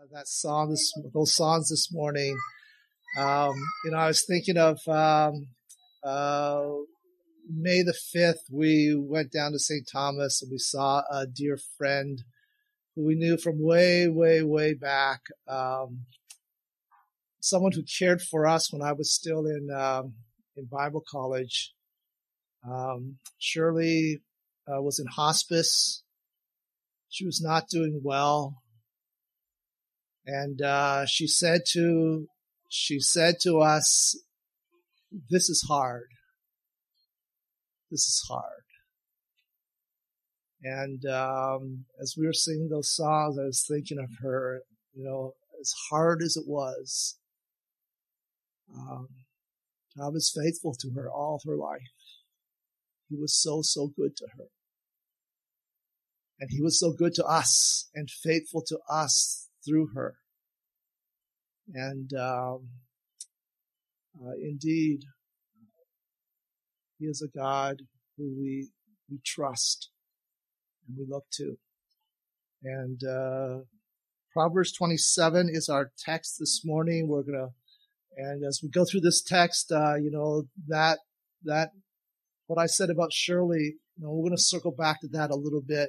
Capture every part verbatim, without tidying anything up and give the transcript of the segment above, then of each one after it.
that song, this, those songs this morning. Um, you know, I was thinking of um, uh, May the fifth. We went down to Saint Thomas and we saw a dear friend who we knew from way, way, way back. Um, someone who cared for us when I was still in um, in Bible college. Um, Shirley uh, was in hospice. She was not doing well. And uh, she said to she said to us, "This is hard. This is hard." And um, as we were singing those songs, I was thinking of her. You know, as hard as it was, um, God was faithful to her all her life. He was so so good to her, and He was so good to us and faithful to us through her. And um, uh, indeed, He is a God who we we trust and we look to. And uh, Proverbs twenty-seven is our text this morning. We're gonna, and as we go through this text, uh, you know that that what I said about Shirley, you know, we're gonna circle back to that a little bit.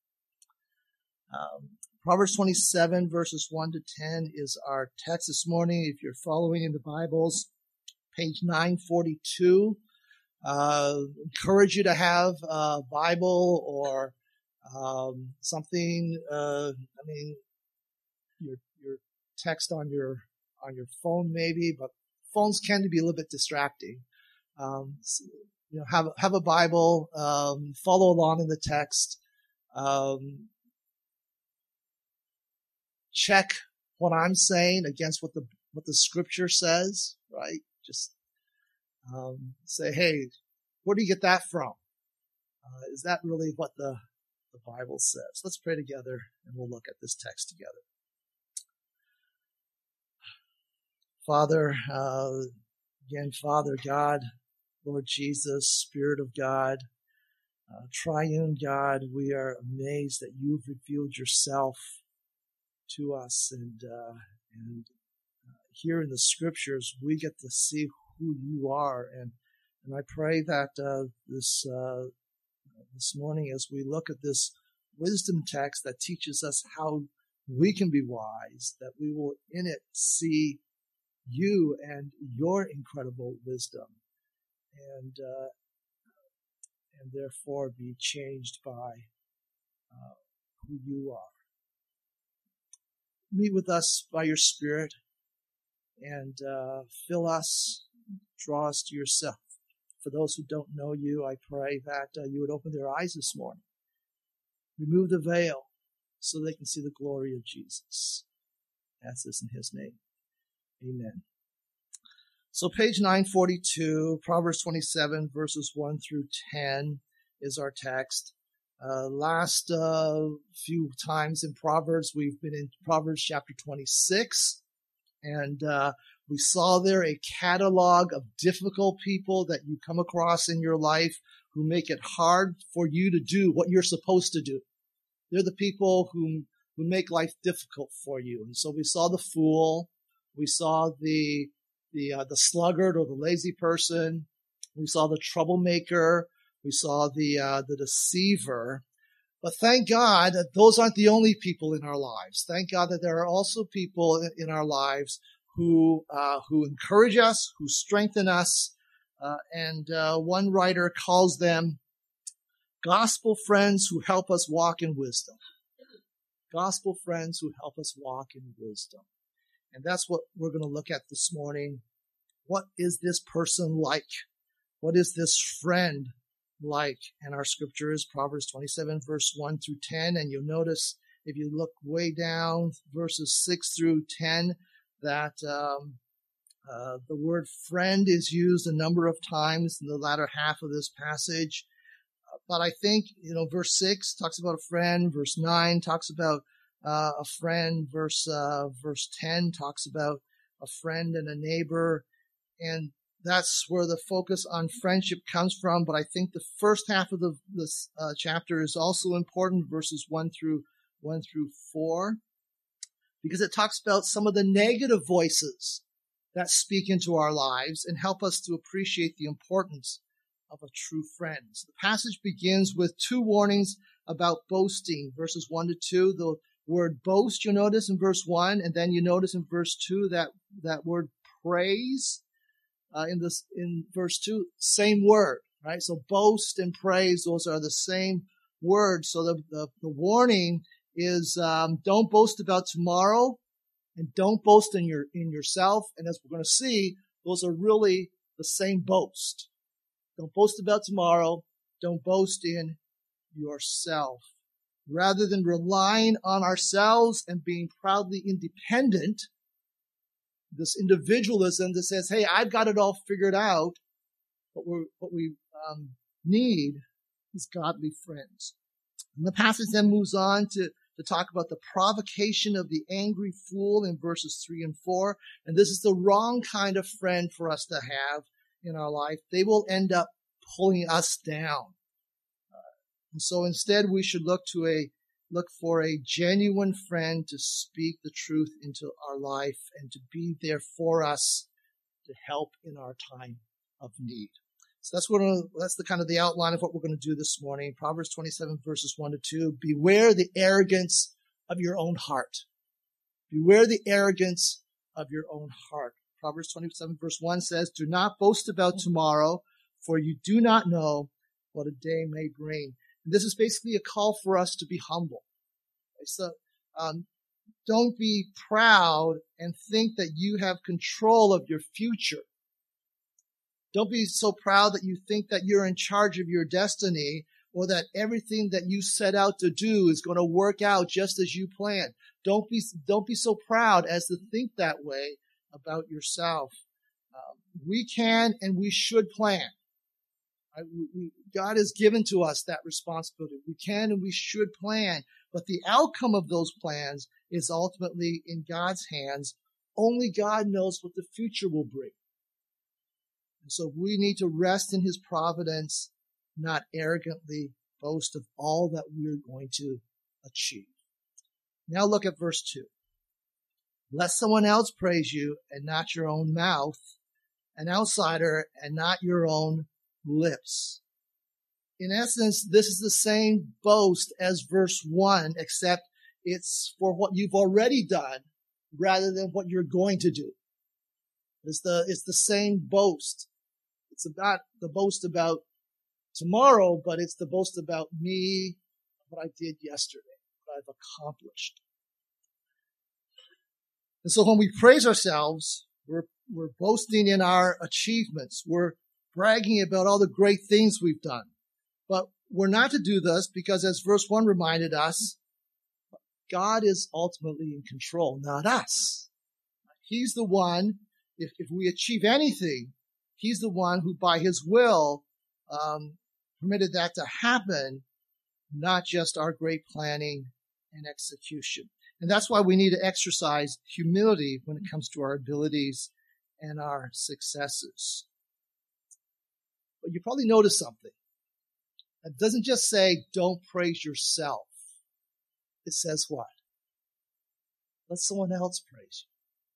Um, Proverbs twenty-seven, verses one to ten is our text this morning. If you're following in the Bibles, page nine forty-two. Uh, encourage you to have a Bible or um, something. Uh, I mean, your your text on your on your phone maybe, but phones can be a little bit distracting. Um, so, you know, have have a Bible. Um, follow along in the text. Um, Check what I'm saying against what the what the Scripture says, right? Just um, say, hey, where do you get that from? Uh, is that really what the the Bible says? Let's pray together, and we'll look at this text together. Father, uh, again, Father God, Lord Jesus, Spirit of God, uh, Triune God, we are amazed that you've revealed yourself to us, and uh, and uh, here in the Scriptures we get to see who you are, and and I pray that uh, this uh, this morning, as we look at this wisdom text that teaches us how we can be wise, that we will in it see you and your incredible wisdom, and uh, and therefore be changed by uh, who you are. Meet with us by your Spirit and uh, fill us, draw us to yourself. For those who don't know you, I pray that uh, you would open their eyes this morning. Remove the veil so they can see the glory of Jesus. Ask this in His name. Amen. So page nine forty-two, Proverbs twenty-seven, verses one through ten is our text. Uh, last uh, few times in Proverbs, we've been in Proverbs chapter twenty-six, and uh, we saw there a catalog of difficult people that you come across in your life who make it hard for you to do what you're supposed to do. They're the people who, who make life difficult for you. And so we saw the fool, we saw the the uh, the sluggard or the lazy person, we saw the troublemaker, we saw the uh, the deceiver. But thank God that those aren't the only people in our lives. Thank God that there are also people in our lives who uh, who encourage us, who strengthen us. Uh, and uh, one writer calls them gospel friends who help us walk in wisdom. Gospel friends who help us walk in wisdom. And that's what we're going to look at this morning. What is this person like? What is this friend like? And our scripture is Proverbs twenty-seven, verse one through ten. And you'll notice if you look way down, verses six through ten, that um, uh, the word friend is used a number of times in the latter half of this passage. Uh, but I think, you know, verse six talks about a friend. Verse nine talks about uh, a friend. Verse uh, verse ten talks about a friend and a neighbor. And that's where the focus on friendship comes from. But I think the first half of the, this uh, chapter is also important, verses one through one through four, because it talks about some of the negative voices that speak into our lives and help us to appreciate the importance of a true friend. So the passage begins with two warnings about boasting, verses one to two. The word boast, you notice in verse one, and then you notice in verse two that, that word praise. Uh, in this, in verse two, same word, right? So boast and praise, those are the same word. So the, the, the warning is, um, don't boast about tomorrow and don't boast in your, in yourself. And as we're going to see, those are really the same boast. Don't boast about tomorrow. Don't boast in yourself. Rather than relying on ourselves and being proudly independent, this individualism that says, hey, I've got it all figured out. What, we're, what we um, need is godly friends. And the passage then moves on to, to talk about the provocation of the angry fool in verses three and four. And this is the wrong kind of friend for us to have in our life. They will end up pulling us down. Uh, and so instead we should look to a look for a genuine friend to speak the truth into our life and to be there for us to help in our time of need. So that's what that's the kind of the outline of what we're going to do this morning. Proverbs twenty-seven verses one to two. Beware the arrogance of your own heart. Beware the arrogance of your own heart. Proverbs twenty-seven verse one says, do not boast about tomorrow, for you do not know what a day may bring. And this is basically a call for us to be humble. So um, don't be proud and think that you have control of your future. Don't be so proud that you think that you're in charge of your destiny or that everything that you set out to do is going to work out just as you planned. Don't be, don't be so proud as to think that way about yourself. Um, we can and we should plan. Right? We, we, God has given to us that responsibility. We can and we should plan, but the outcome of those plans is ultimately in God's hands. Only God knows what the future will bring. And so we need to rest in his providence, not arrogantly boast of all that we're going to achieve. Now look at verse two. Let someone else praise you and not your own mouth, an outsider and not your own lips. In essence, this is the same boast as verse one, except it's for what you've already done rather than what you're going to do. It's the, it's the same boast. It's not the boast about tomorrow, but it's the boast about me, what I did yesterday, what I've accomplished. And so when we praise ourselves, we're, we're boasting in our achievements. We're bragging about all the great things we've done. But we're not to do this because, as verse one reminded us, God is ultimately in control, not us. He's the one, if, if we achieve anything, he's the one who by his will um, permitted that to happen, not just our great planning and execution. And that's why we need to exercise humility when it comes to our abilities and our successes. But you probably noticed something. It doesn't just say, don't praise yourself. It says what? Let someone else praise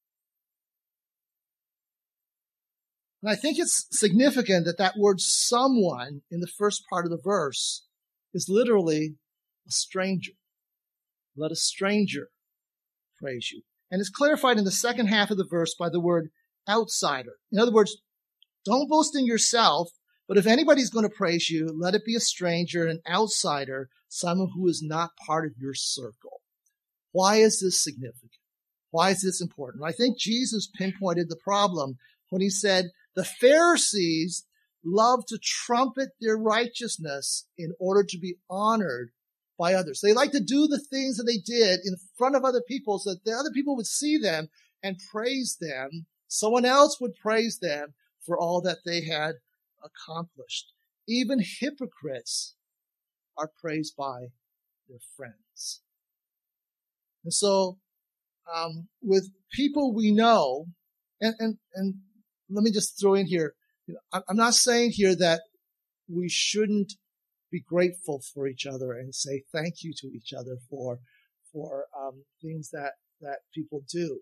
you. And I think it's significant that that word someone in the first part of the verse is literally a stranger. Let a stranger praise you. And it's clarified in the second half of the verse by the word outsider. In other words, don't boast in yourself, but if anybody's going to praise you, let it be a stranger, an outsider, someone who is not part of your circle. Why is this significant? Why is this important? I think Jesus pinpointed the problem when he said the Pharisees love to trumpet their righteousness in order to be honored by others. They like to do the things that they did in front of other people so that the other people would see them and praise them. Someone else would praise them for all that they had accomplished. Even hypocrites are praised by their friends. And so, um, with people we know, and, and, and let me just throw in here, you know, I'm not saying here that we shouldn't be grateful for each other and say thank you to each other for, for, um, things that that people do.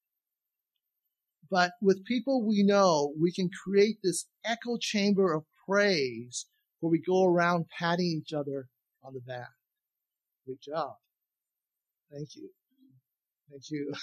But with people we know, we can create this echo chamber of praise where we go around patting each other on the back. Good job. Thank you. Thank you.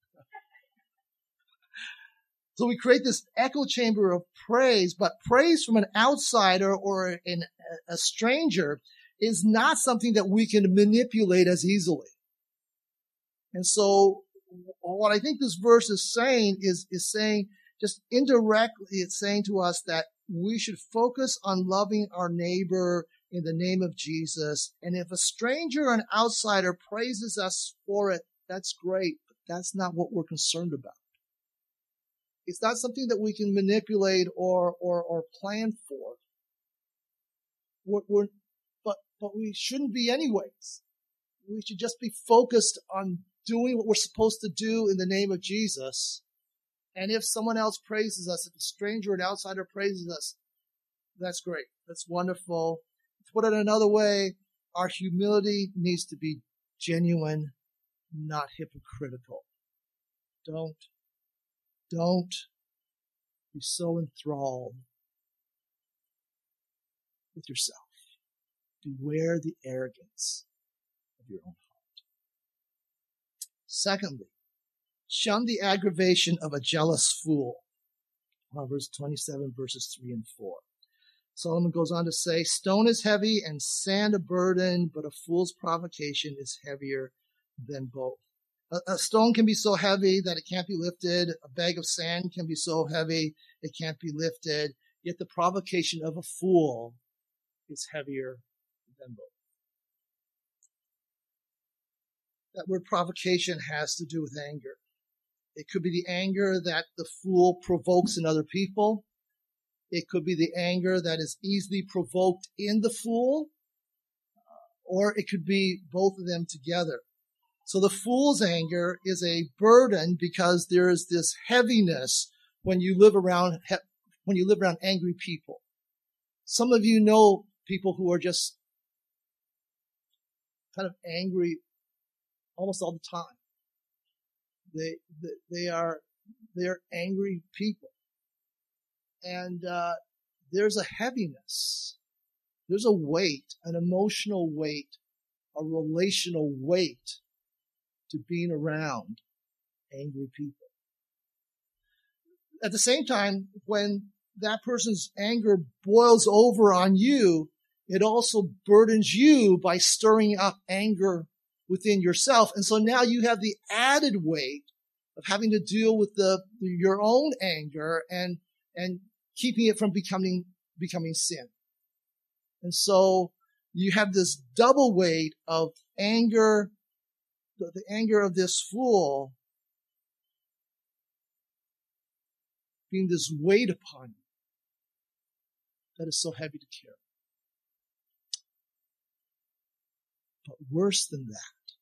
So we create this echo chamber of praise, but praise from an outsider or an, a stranger is not something that we can manipulate as easily. And so what I think this verse is saying is, is saying just indirectly, it's saying to us that we should focus on loving our neighbor in the name of Jesus. And if a stranger or an outsider praises us for it, that's great, but that's not what we're concerned about. It's not something that we can manipulate or, or, or plan for. We're, we're, but, but we shouldn't be anyways. We should just be focused on doing what we're supposed to do in the name of Jesus. And if someone else praises us, if a stranger or an outsider praises us, that's great. That's wonderful. To put it another way, our humility needs to be genuine, not hypocritical. Don't, don't be so enthralled with yourself. Beware the arrogance of your own heart. Secondly, shun the aggravation of a jealous fool. Proverbs twenty-seven, verses three and four. Solomon goes on to say, stone is heavy and sand a burden, but a fool's provocation is heavier than both. A, a stone can be so heavy that it can't be lifted. A bag of sand can be so heavy it can't be lifted. Yet the provocation of a fool is heavier than both. That word provocation has to do with anger. It could be the anger that the fool provokes in other people. It could be the anger that is easily provoked in the fool, or it could be both of them together. So the fool's anger is a burden because there is this heaviness when you live around, when you live around angry people. Some of you know people who are just kind of angry almost all the time. They, they are, they're angry people. And, uh, there's a heaviness. There's a weight, an emotional weight, a relational weight to being around angry people. At the same time, when that person's anger boils over on you, it also burdens you by stirring up anger within yourself. And so now you have the added weight of having to deal with the, your own anger and, and keeping it from becoming, becoming sin. And so you have this double weight of anger, the, the anger of this fool being this weight upon you that is so heavy to carry. But worse than that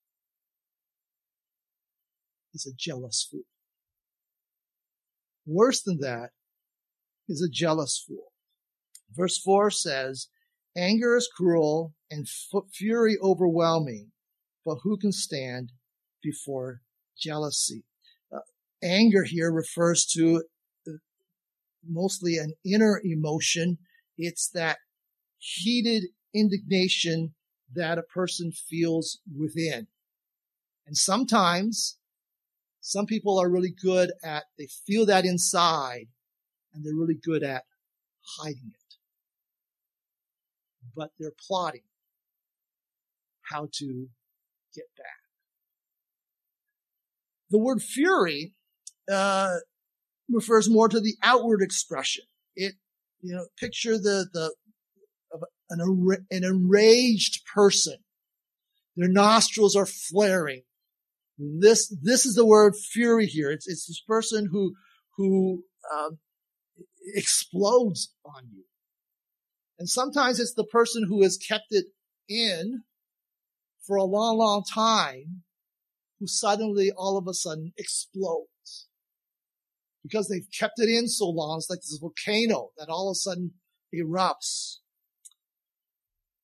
is a jealous fool. Worse than that is a jealous fool. Verse four says, anger is cruel and f- fury overwhelming, but who can stand before jealousy? Uh, anger here refers to uh, mostly an inner emotion. It's that heated indignation that a person feels within. And sometimes, some people are really good at, they feel that inside, and they're really good at hiding it. But they're plotting how to get back. The word fury uh, refers more to the outward expression. It, you know, picture the the of an an enraged person. Their nostrils are flaring. This this is the word fury here. It's it's this person who who um, explodes on you. And sometimes it's the person who has kept it in for a long, long time who suddenly, all of a sudden, explodes. Because they've kept it in so long, it's like this volcano that all of a sudden erupts.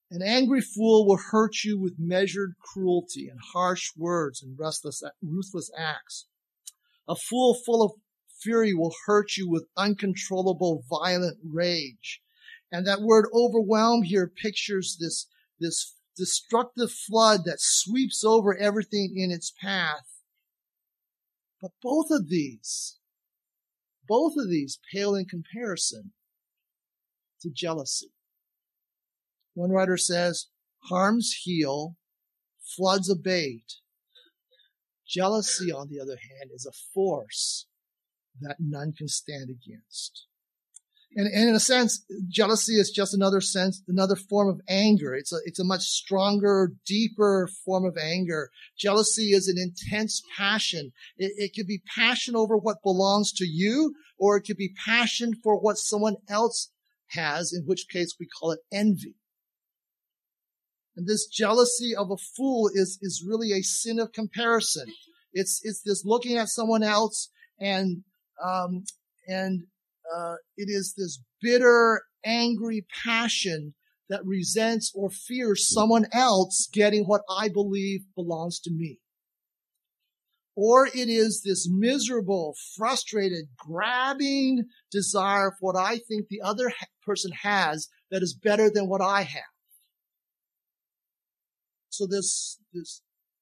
An angry fool will hurt you with measured cruelty and harsh words and restless, ruthless acts. A fool full of fury will hurt you with uncontrollable violent rage. And that word overwhelm here pictures this, this destructive flood that sweeps over everything in its path. But both of these, both of these pale in comparison to jealousy. One writer says, harms heal, floods abate. Jealousy, on the other hand, is a force that none can stand against. And, and in a sense, jealousy is just another sense, another form of anger. It's a, it's a much stronger, deeper form of anger. Jealousy is an intense passion. It, it could be passion over what belongs to you, or it could be passion for what someone else has, in which case we call it envy. And this jealousy of a fool is, is really a sin of comparison. It's, it's this looking at someone else and, um, and, uh, it is this bitter, angry passion that resents or fears someone else getting what I believe belongs to me. Or it is this miserable, frustrated, grabbing desire for what I think the other ha- person has that is better than what I have. So this, this,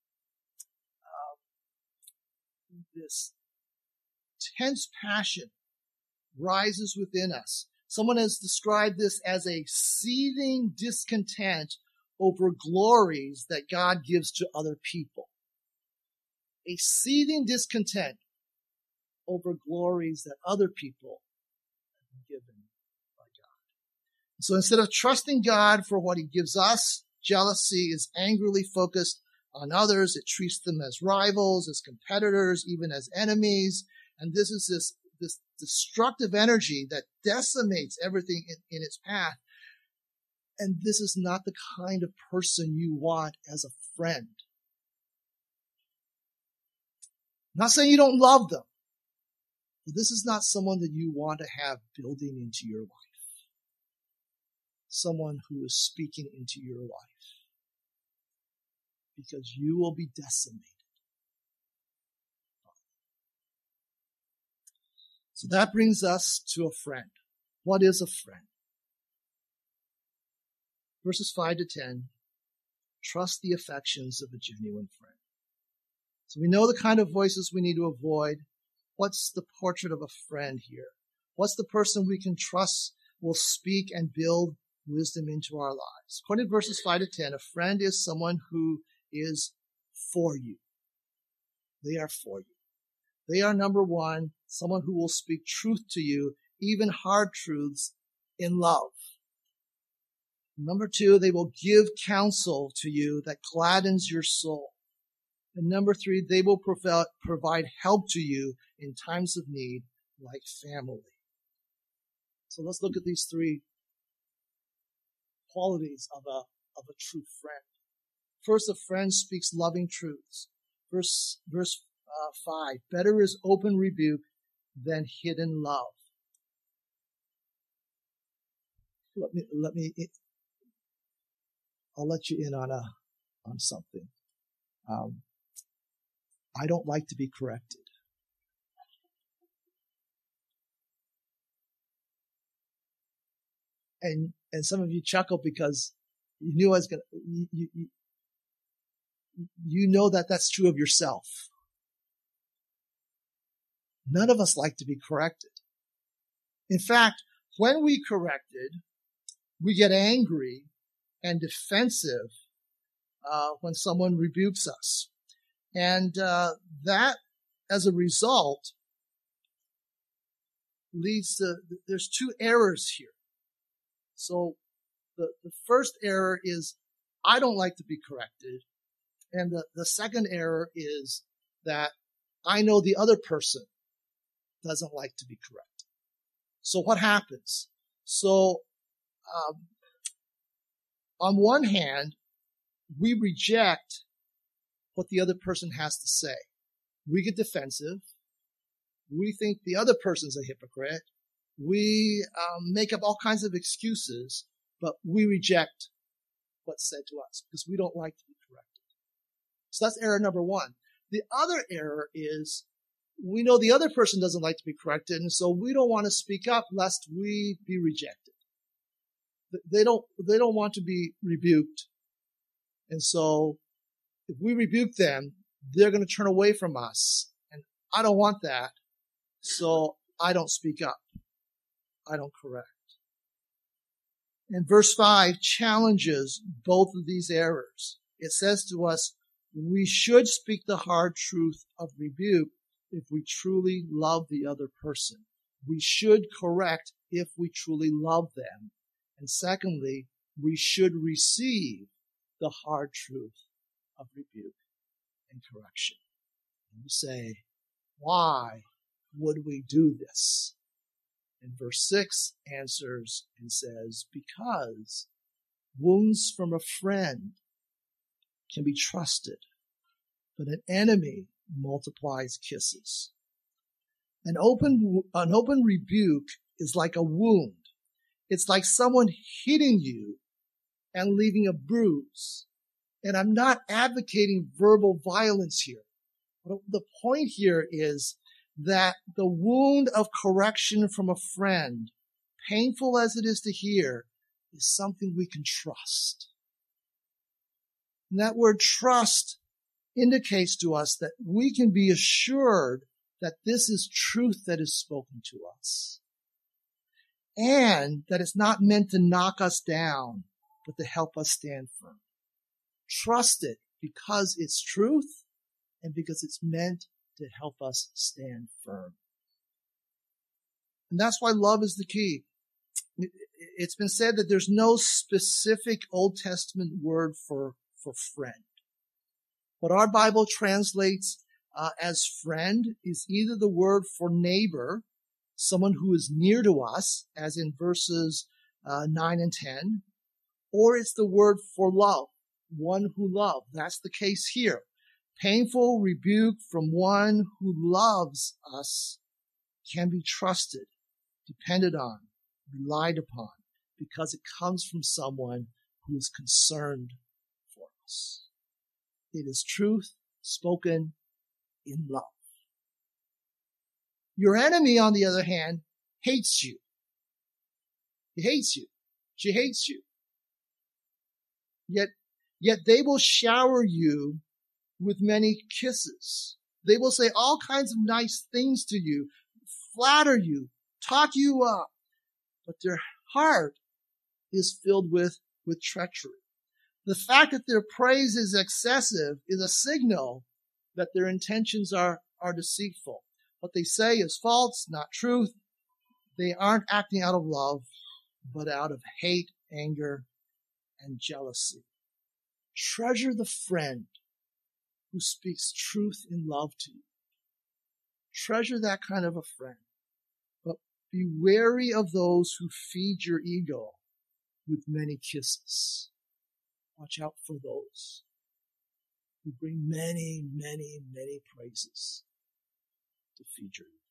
uh, this intense passion rises within us. Someone has described this as a seething discontent over glories that God gives to other people. A seething discontent over glories that other people have been given by God. So instead of trusting God for what he gives us, jealousy is angrily focused on others. It treats them as rivals, as competitors, even as enemies. And this is this, this destructive energy that decimates everything in, in its path. And this is not the kind of person you want as a friend. I'm not saying you don't love them, but this is not someone that you want to have building into your life. Someone who is speaking into your life. Because you will be decimated. So that brings us to a friend. What is a friend? Verses five to ten, trust the affections of a genuine friend. So we know the kind of voices we need to avoid. What's the portrait of a friend here? What's the person we can trust will speak and build wisdom into our lives? According to verses five to ten, a friend is someone who is for you. They are for you. They are, number one, someone who will speak truth to you, even hard truths, in love. Number two, they will give counsel to you that gladdens your soul. And number three, they will provide help to you in times of need, like family. So let's look at these three qualities of a, of a true friend. First, a friend speaks loving truths. Verse, verse uh, five, better is open rebuke than hidden love. Let me, let me, I'll let you in on a, on something. Um, I don't like to be corrected. And, and some of you chuckle because you knew I was going to, you, you, you know that that's true of yourself. None of us like to be corrected. In fact, when we corrected, we get angry and defensive uh, when someone rebukes us. And uh, that, as a result, leads to, there's two errors here. So the, the first error is, I don't like to be corrected. And the, the second error is that I know the other person doesn't like to be corrected. So what happens? So um, on one hand, we reject what the other person has to say. We get defensive. We think the other person's a hypocrite. We um, make up all kinds of excuses, but we reject what's said to us because we don't like to be corrected. So that's error number one. The other error is we know the other person doesn't like to be corrected, and so we don't want to speak up lest we be rejected. They don't, they don't want to be rebuked. And so if we rebuke them, they're going to turn away from us. And I don't want that. So I don't speak up. I don't correct. And verse five challenges both of these errors. It says to us, we should speak the hard truth of rebuke if we truly love the other person. We should correct if we truly love them. And secondly, we should receive the hard truth of rebuke and correction. And you say, why would we do this? And verse six answers and says, because wounds from a friend can be trusted, but an enemy multiplies kisses. An open, an open rebuke is like a wound. It's like someone hitting you and leaving a bruise. And I'm not advocating verbal violence here. But the point here is that the wound of correction from a friend, painful as it is to hear, is something we can trust. And that word trust indicates to us that we can be assured that this is truth that is spoken to us. And that it's not meant to knock us down, but to help us stand firm. Trust it because it's truth and because it's meant to help us stand firm. And that's why love is the key. It's been said that there's no specific Old Testament word for, for friend. What our Bible translates uh, as friend is either the word for neighbor, someone who is near to us, as in verses uh, nine and ten, or it's the word for love, one who loved. That's the case here. Painful rebuke from one who loves us can be trusted, depended on, relied upon, because it comes from someone who is concerned for us. It is truth spoken in love. Your enemy, on the other hand, hates you. He hates you. She hates you. Yet, yet they will shower you with many kisses. They will say all kinds of nice things to you, flatter you, talk you up, but their heart is filled with, with treachery. The fact that their praise is excessive is a signal that their intentions are, are deceitful. What they say is false, not truth. They aren't acting out of love, but out of hate, anger, and jealousy. Treasure the friend who speaks truth in love to you. Treasure that kind of a friend. But be wary of those who feed your ego with many kisses. Watch out for those who bring many, many, many praises to feed your ego.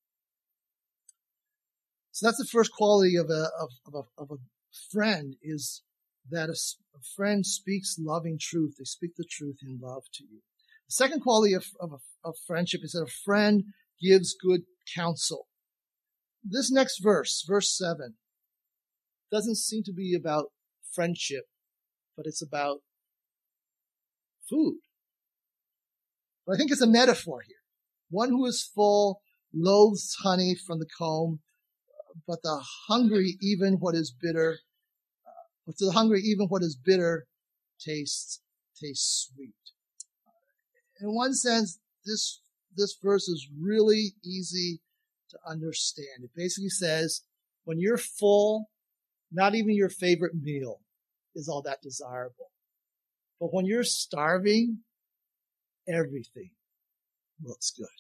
So that's the first quality of a, of, of a, of a friend, is that a, a friend speaks loving truth. They speak the truth in love to you. The second quality of, of, of friendship is that a friend gives good counsel. This next verse, verse seven, doesn't seem to be about friendship, but it's about food. But I think it's a metaphor here. One who is full loathes honey from the comb, but the hungry, even what is bitter, uh, but to the hungry, even what is bitter tastes, tastes sweet. In one sense, this, this verse is really easy to understand. It basically says, when you're full, not even your favorite meal is all that desirable. But when you're starving, everything looks good.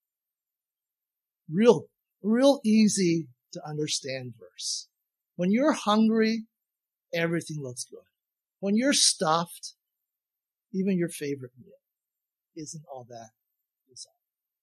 Real, real easy to understand verse. When you're hungry, everything looks good. When you're stuffed, even your favorite meal isn't all that desirable.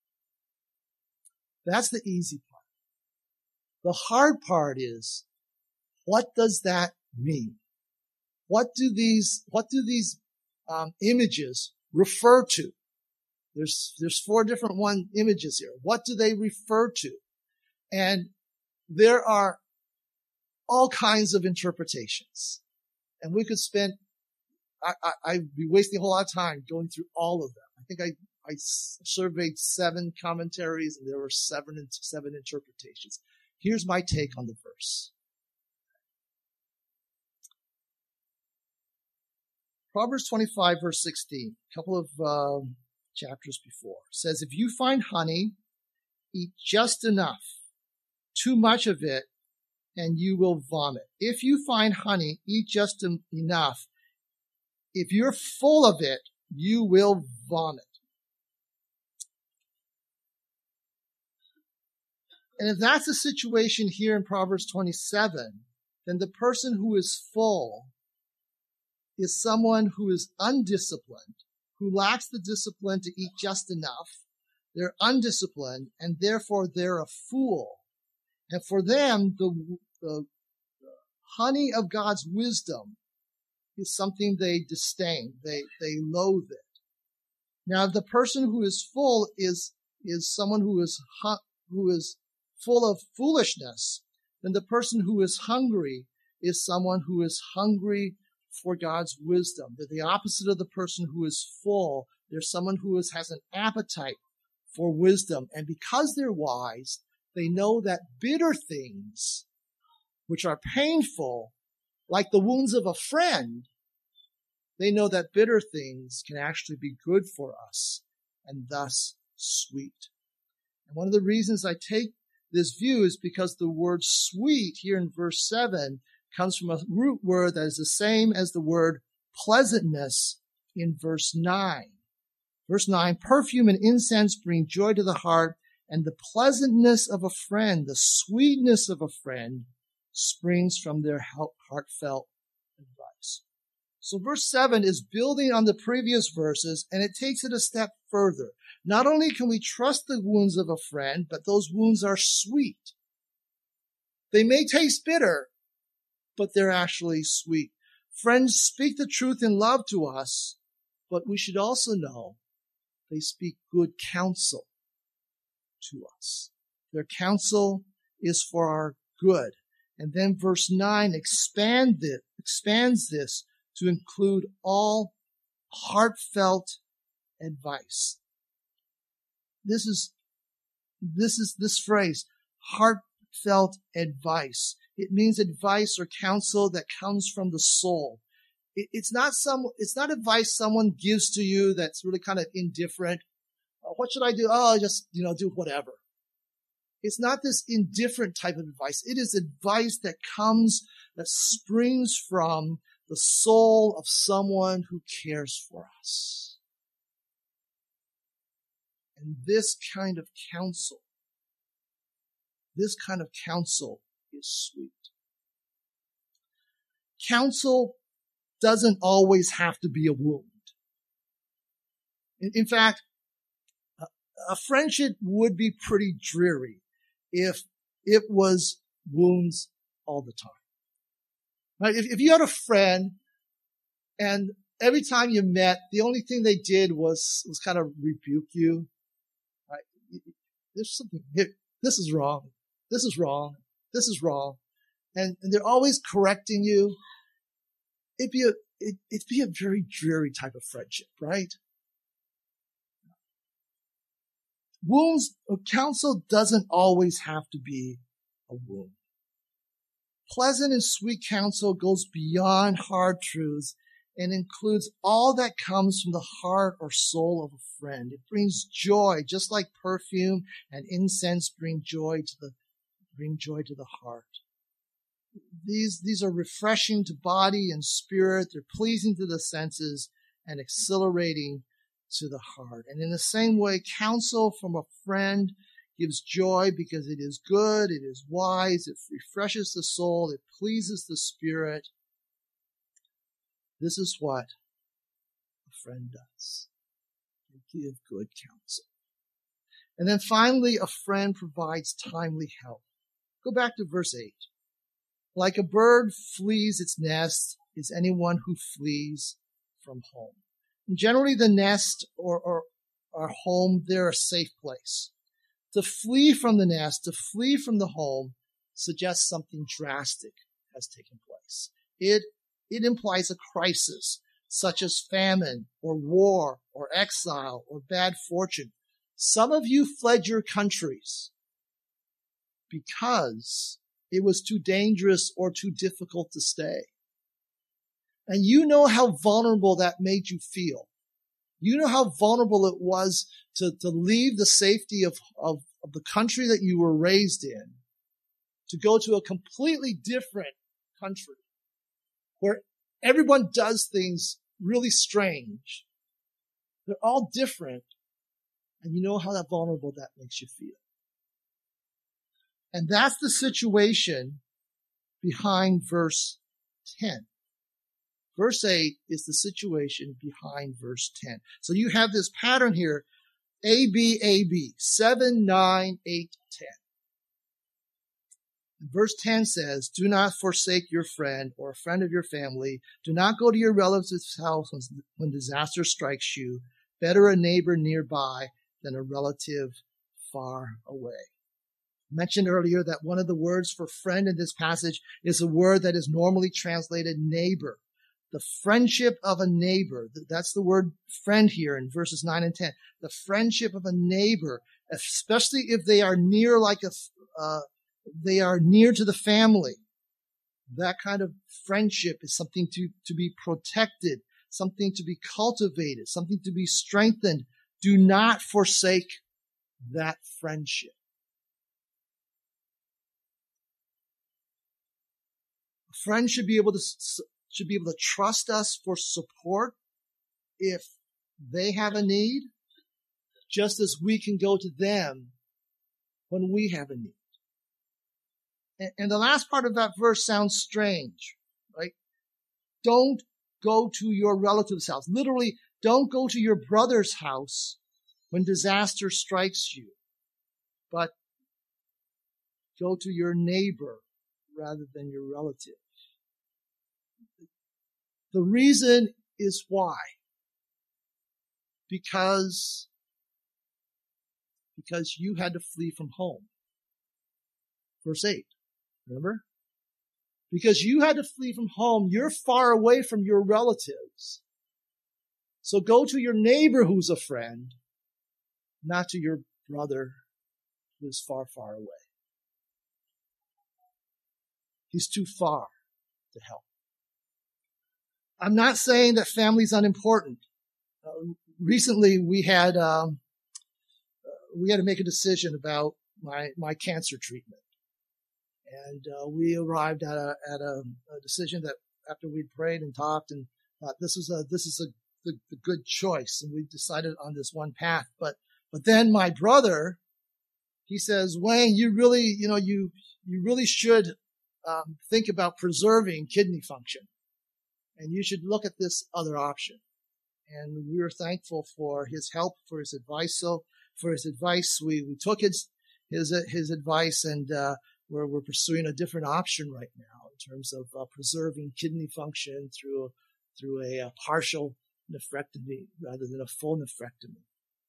That's the easy part. The hard part is, what does that mean? What do these, what do these um, images refer to? There's, there's four different one images here. What do they refer to? And there are all kinds of interpretations. And we could spend, I, I, I'd be wasting a whole lot of time going through all of them. I think I, I surveyed seven commentaries and there were seven, seven interpretations. Here's my take on the verse. Proverbs twenty-five, verse sixteen, a couple of um, chapters before, says, if you find honey, eat just enough, too much of it, and you will vomit. If you find honey, eat just enough. If you're full of it, you will vomit. And if that's the situation here in Proverbs twenty-seven, then the person who is full is someone who is undisciplined, who lacks the discipline to eat just enough. They're undisciplined, and therefore they're a fool. And for them, the, the honey of God's wisdom is something they disdain. They, they loathe it. Now, if the person who is full is, is someone who is, who is full of foolishness, then the person who is hungry is someone who is hungry for God's wisdom. They're the opposite of the person who is full. They're someone who is, has an appetite for wisdom. And because they're wise, they know that bitter things, which are painful, like the wounds of a friend, they know that bitter things can actually be good for us and thus sweet. And one of the reasons I take this view is because the word sweet here in verse seven comes from a root word that is the same as the word pleasantness in verse nine. Verse nine, perfume and incense bring joy to the heart, and the pleasantness of a friend, the sweetness of a friend, springs from their heartfelt advice. So verse seven is building on the previous verses, and it takes it a step further. Not only can we trust the wounds of a friend, but those wounds are sweet. They may taste bitter, but they're actually sweet. Friends speak the truth in love to us, but we should also know they speak good counsel to us. Their counsel is for our good. And then verse nine expand it, expands this to include all heartfelt advice. This is, this is this phrase, heartfelt advice. It means advice or counsel that comes from the soul. It, it's not some, it's not advice someone gives to you that's really kind of indifferent. Uh, what should I do? Oh, just, you know, do whatever. It's not this indifferent type of advice. It is advice that comes, that springs from the soul of someone who cares for us. And this kind of counsel, this kind of counsel is sweet. Counsel doesn't always have to be a wound. In, in fact, a, a friendship would be pretty dreary if it was wounds all the time. Right? If, if you had a friend and every time you met, the only thing they did was, was kind of rebuke you. Right? There's something here. This is wrong. This is wrong. This is wrong. And, and they're always correcting you. It'd be a, it, it'd be a very dreary type of friendship, right? Wounds, counsel doesn't always have to be a wound. Pleasant and sweet counsel goes beyond hard truths and includes all that comes from the heart or soul of a friend. It brings joy, just like perfume and incense bring joy to the, bring joy to the heart. These, these are refreshing to body and spirit. They're pleasing to the senses and exhilarating to the heart. And in the same way, counsel from a friend gives joy because it is good, it is wise, it refreshes the soul, it pleases the spirit. This is what a friend does. They give good counsel. And then finally, a friend provides timely help. Go back to verse eight. Like a bird flees its nest is anyone who flees from home. And generally the nest or, or, or home, they're a safe place. To flee from the nest, to flee from the home, suggests something drastic has taken place. It, it implies a crisis, such as famine or war or exile or bad fortune. Some of you fled your countries because it was too dangerous or too difficult to stay. And you know how vulnerable that made you feel. You know how vulnerable it was to, to leave the safety of, of, of the country that you were raised in to go to a completely different country where everyone does things really strange. They're all different. And you know how that vulnerable that makes you feel. And that's the situation behind verse ten. Verse eight is the situation behind verse ten. So you have this pattern here, A, B, A, B, seven, nine, eight, ten. Verse ten says, do not forsake your friend or a friend of your family. Do not go to your relative's house when disaster strikes you. Better a neighbor nearby than a relative far away. I mentioned earlier that one of the words for friend in this passage is a word that is normally translated neighbor. The friendship of a neighbor. That's the word friend here in verses nine and ten. The friendship of a neighbor, especially if they are near like a, uh, they are near to the family. That kind of friendship is something to, to be protected, something to be cultivated, something to be strengthened. Do not forsake that friendship. A friend should be able to should be able to trust us for support if they have a need, just as we can go to them when we have a need. And, and the last part of that verse sounds strange, right? Don't go to your relative's house. Literally, don't go to your brother's house when disaster strikes you, but go to your neighbor rather than your relative. The reason is why. Because, because you had to flee from home. Verse eight, remember? Because you had to flee from home, you're far away from your relatives. So go to your neighbor who's a friend, not to your brother who's far, far away. He's too far to help. I'm not saying that family's unimportant. Uh, recently, we had um, we had to make a decision about my my cancer treatment, and uh, we arrived at a at a, a decision that after we'd prayed and talked and thought this is a this is a the, the good choice, and we decided on this one path. But but then my brother, he says, Wayne, you really you know you you really should um, think about preserving kidney function. And you should look at this other option. And we were thankful for his help, for his advice. So for his advice, we, we took his, his, his advice and, uh, we're, we're pursuing a different option right now in terms of uh, preserving kidney function through, through a, a partial nephrectomy rather than a full nephrectomy.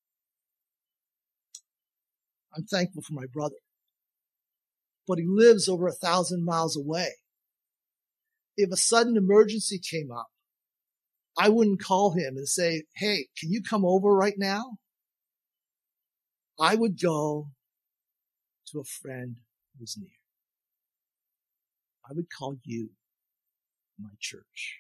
I'm thankful for my brother, but he lives over a thousand miles away. If a sudden emergency came up, I wouldn't call him and say, hey, can you come over right now? I would go to a friend who's near. I would call you my church.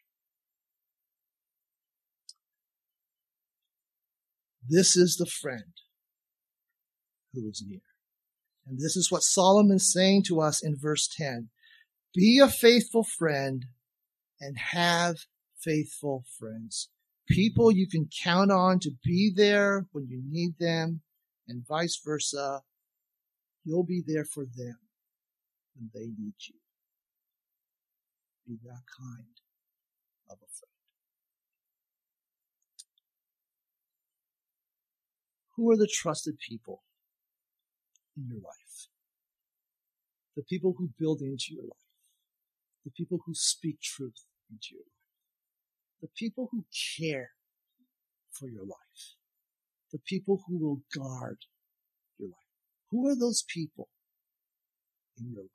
This is the friend who is near. And this is what Solomon's saying to us in verse ten. Be a faithful friend and have faithful friends. People you can count on to be there when you need them, and vice versa. You'll be there for them when they need you. Be that kind of a friend. Who are the trusted people in your life? The people who build into your life. The people who speak truth into your life. the people who care for your life, the people who will guard your life. Who are those people in your life?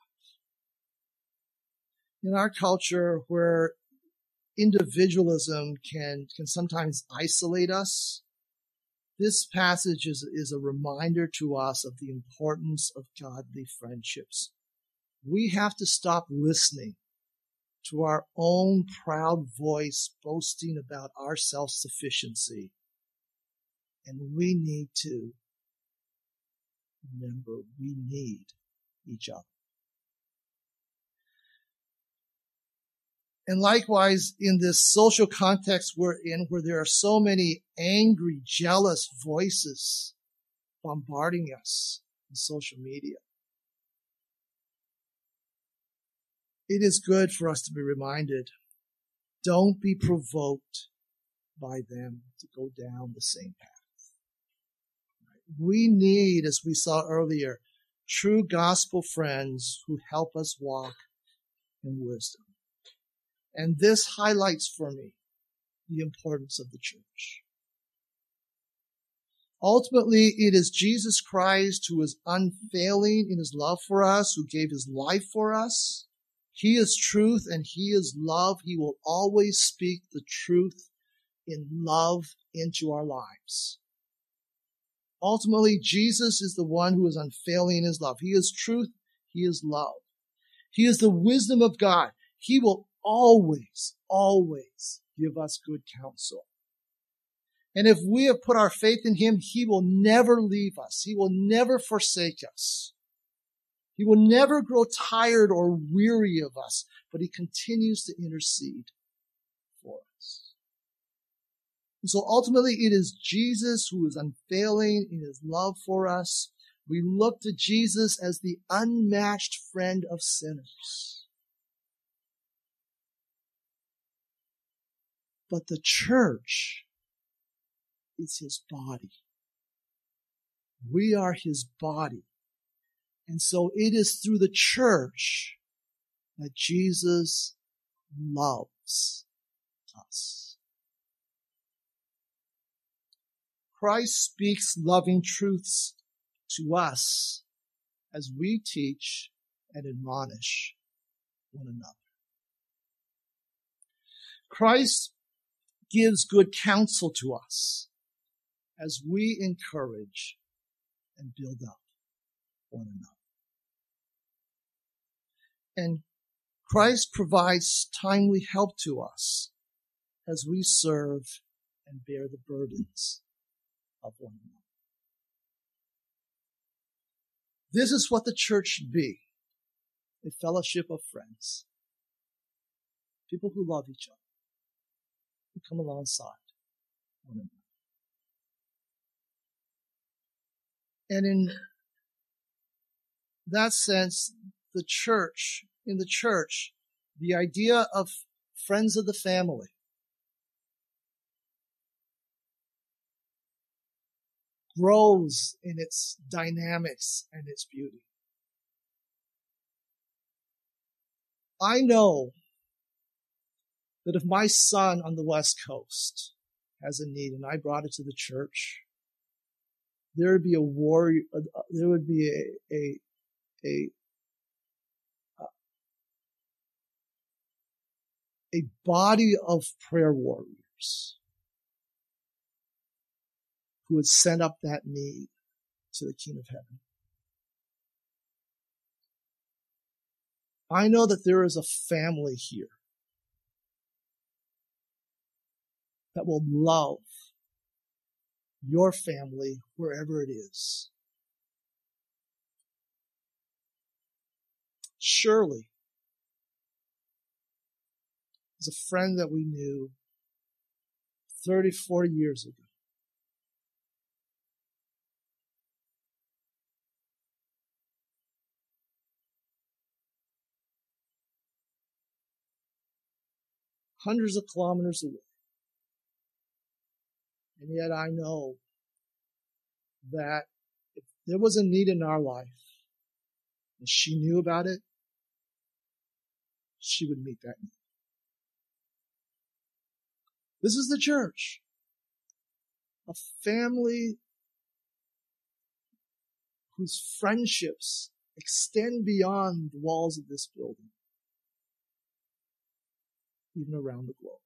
In our culture where individualism can, can sometimes isolate us, this passage is, is a reminder to us of the importance of godly friendships. We have to stop listening to our own proud voice boasting about our self-sufficiency. And we need to remember we need each other. And likewise, in this social context we're in, where there are so many angry, jealous voices bombarding us in social media, it is good for us to be reminded, don't be provoked by them to go down the same path. We need, as we saw earlier, true gospel friends who help us walk in wisdom. And this highlights for me the importance of the church. Ultimately, it is Jesus Christ who is unfailing in his love for us, who gave his life for us. He is truth and he is love. He will always speak the truth in love into our lives. Ultimately, Jesus is the one who is unfailing in his love. He is truth. He is love. He is the wisdom of God. He will always, always give us good counsel. And if we have put our faith in him, he will never leave us. He will never forsake us. He will never grow tired or weary of us, but he continues to intercede for us. And so ultimately, it is Jesus who is unfailing in his love for us. We look to Jesus as the unmatched friend of sinners. But the church is his body. We are his body. And so it is through the church that Jesus loves us. Christ speaks loving truths to us as we teach and admonish one another. Christ gives good counsel to us as we encourage and build up one another. And Christ provides timely help to us as we serve and bear the burdens of one another. This is what the church should be, a fellowship of friends, people who love each other, who come alongside one another. And in that sense, the church, in the church, the idea of friends of the family grows in its dynamics and its beauty. I know that if my son on the West Coast has a need and I brought it to the church, there would be a warrior, uh, there would be a, a, a, uh, a body of prayer warriors who would send up that need to the King of Heaven. I know that there is a family here that will love your family wherever it is. Shirley is a friend that we knew thirty, forty years ago. Hundreds of kilometers away. And yet I know that if there was a need in our life and she knew about it, she would meet that need. This is the church. A family whose friendships extend beyond the walls of this building, even around the globe.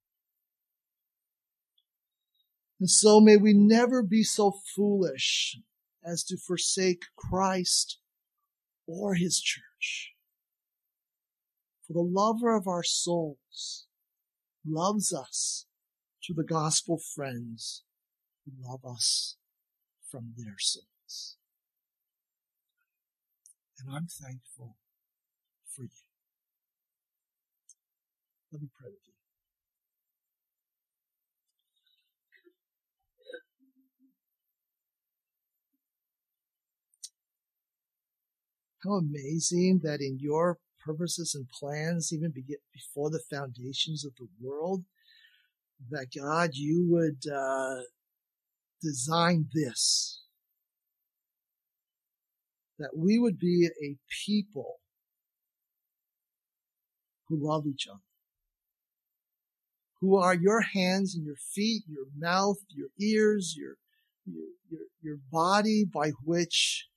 And so may we never be so foolish as to forsake Christ or his church. For the lover of our souls loves us through the gospel friends who love us from their sins. And I'm thankful for you. Let me pray with you. How amazing that in your purposes and plans, even before the foundations of the world, that God, you would uh, design this. That we would be a people who love each other. Who are your hands and your feet, your mouth, your ears, your, your, your, your body by which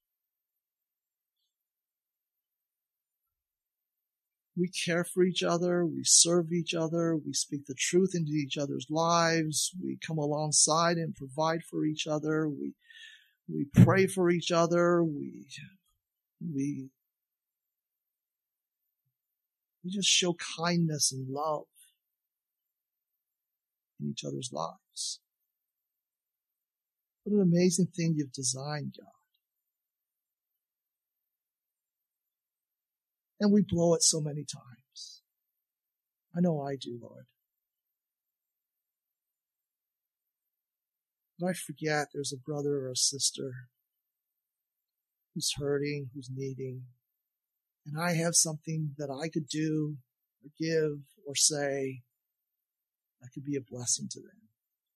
we care for each other, we serve each other, we speak the truth into each other's lives, we come alongside and provide for each other, we we pray for each other, we we we just show kindness and love in each other's lives. What an amazing thing you've designed, God. And we blow it so many times. I know I do, Lord. But I forget there's a brother or a sister who's hurting, who's needing, and I have something that I could do or give or say that could be a blessing to them.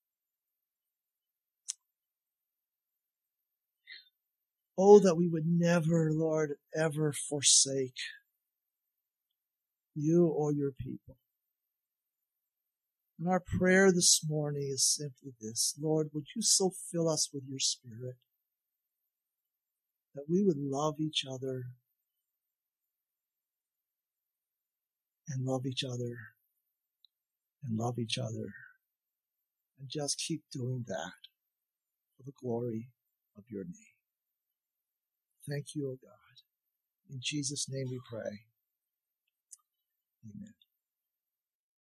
Oh, that we would never, Lord, ever forsake you or your people. And our prayer this morning is simply this: Lord, would you so fill us with your Spirit that we would love each other and love each other and love each other and just keep doing that for the glory of your name. Thank you, O God. In Jesus' name we pray. Amen.